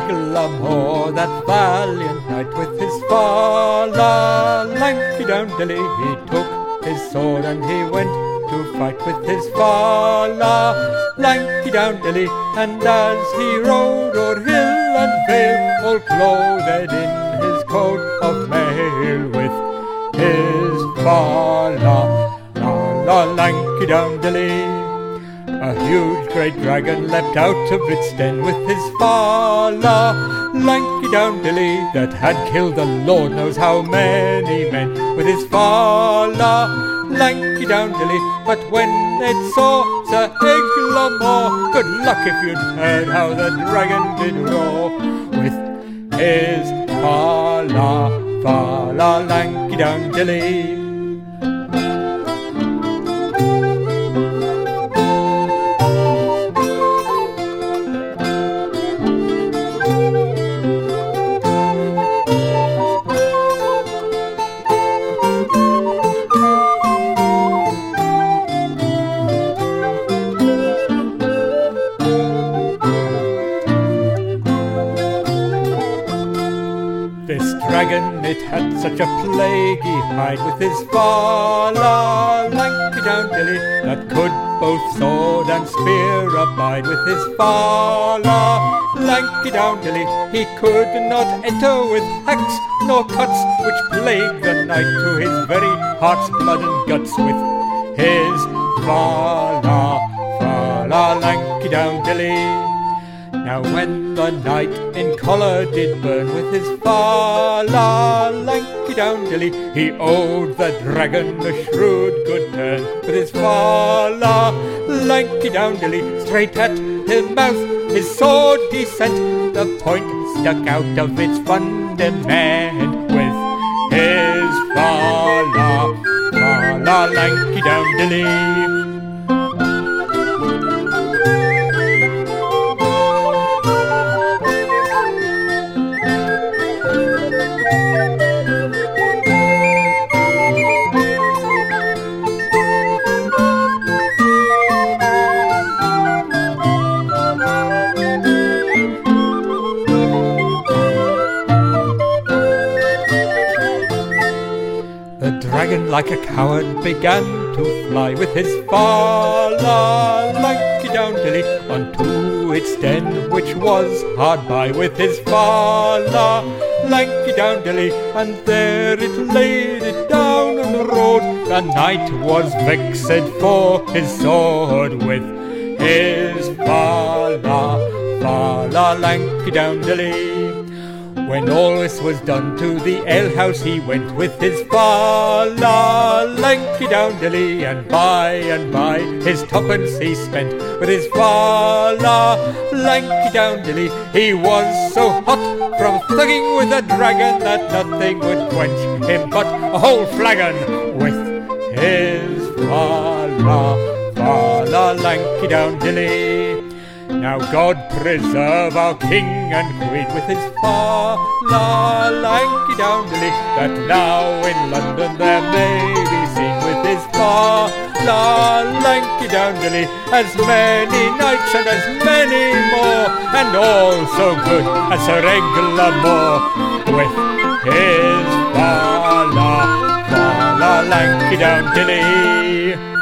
Eglamour, that valiant knight with his fa la lanky down dilly, he took his sword and he went to fight with his fa la lanky down dilly, and as he rode o'er hill and vale, all clothed in his coat of mail, with his fa la lanky down dilly. A huge great dragon leapt out of its den with his fa la lanky down dilly, that had killed the Lord knows how many men with his fa la lanky down dilly. But when it saw Sir Eglamour, good luck if you'd heard how the dragon did roar, with his fa la lanky down dilly. This dragon, it had such a plaguey hide with his fa la lanky down dilly, that could both sword and spear abide with his fa la lanky down dilly. He could not enter with hacks nor cuts, which plagued the knight to his very heart's blood and guts, with his fa la lanky down dilly. Now when the knight in collar did burn with his fa la lanky down dilly, he owed the dragon a shrewd good turn with his fa la lanky down dilly. Straight at his mouth his sword he sent, the point stuck out of its fundament, with his fa la lanky down dilly. The dragon like a coward began to fly with his fa la lanky down dilly unto its den, which was hard by, with his fa la lanky down dilly, and there it laid it down on the road. The knight was vexed for his sword, with his fa la lanky down dilly. When all this was done, to the alehouse he went with his fa la lanky down dilly, and by his twopence he spent with his fa la lanky down dilly. He was so hot from thugging with the dragon that nothing would quench him but a whole flagon, with his fa la lanky down dilly. Now God preserve our king and queen, with his fa la lanky down dilly, that now in London there may be seen with his fa la lanky down dilly, as many knights and as many more, and all so good as Sir Eglamour, with his fa la lanky down dilly.